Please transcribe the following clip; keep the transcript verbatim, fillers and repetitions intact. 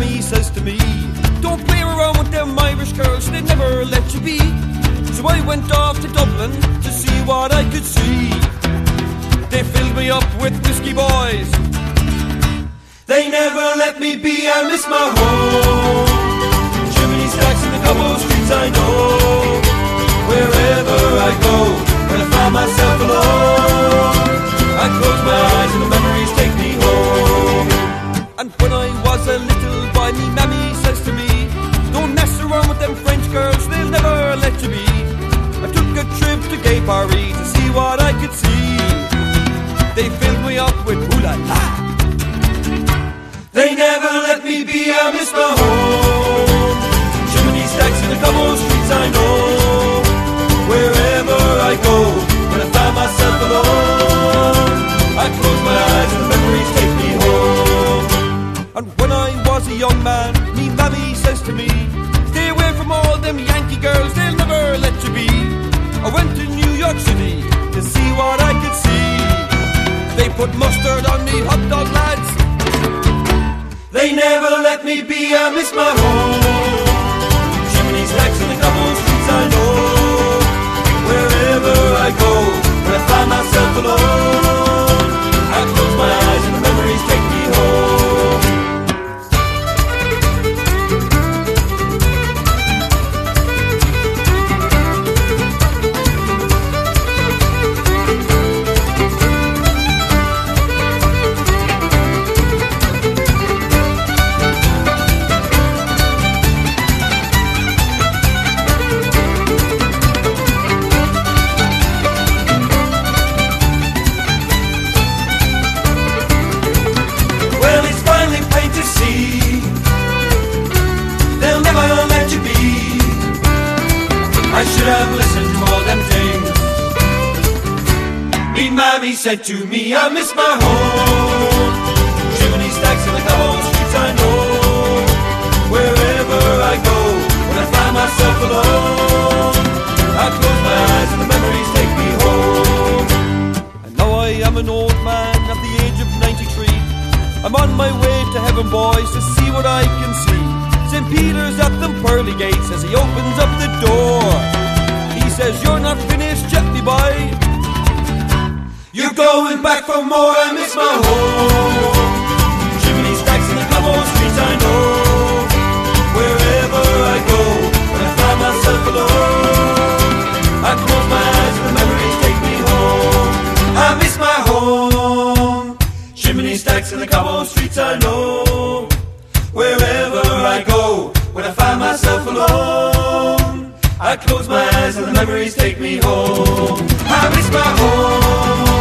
mammy says to me, don't play around with them Irish girls, they never let you be. So I went off to Dublin to see what I could see. They filled me up with whiskey boys, they never let me be. I miss my home, chimney stacks in the cobble streets I know. Wherever I go, when I find myself alone, I close my eyes and the memories take me home. And when I was a little boy, me mammy says to me, don't mess around with them French girls, they'll never let you be. I took a trip to Gay Paris to see what I could see. They filled me up with ooh-la-la, they never let me be. I miss my home, chimney stacks in the cobble streets I know. Wherever I go, when I find myself alone, I close my eyes and the memories take me home. And when I was a young man, me mammy says to me, stay away from all them Yankee girls, they'll never let you be. I went to New York City to see what I could see. They put mustard on me hot dog lads, they never let me be. I miss my home, chimney stacks in the cobble streets I know. Wherever I go, when I find myself alone, I close my eyes and the memories take me home. I should have listened to all them things me mammy said to me. I miss my home, chimney stacks in the cobble streets I know. Wherever I go, when I find myself alone, I close my eyes and the memories take me home. And now I am an old man at the age of ninety-three. I'm on my way to heaven, boys, to see what I can see. Saint Peter's at them pearly gates as he opens up the door. He says, you're not finished yet, me boy, you're going back for more. I miss my home, chimney stacks in the cobble streets I know. Wherever I go, when I find myself alone, I close my eyes and the memories take me home. I miss my home, chimney stacks in the cobble streets I know. Wherever I go, when I find myself alone, I close my eyes and the memories take me home. I miss my home.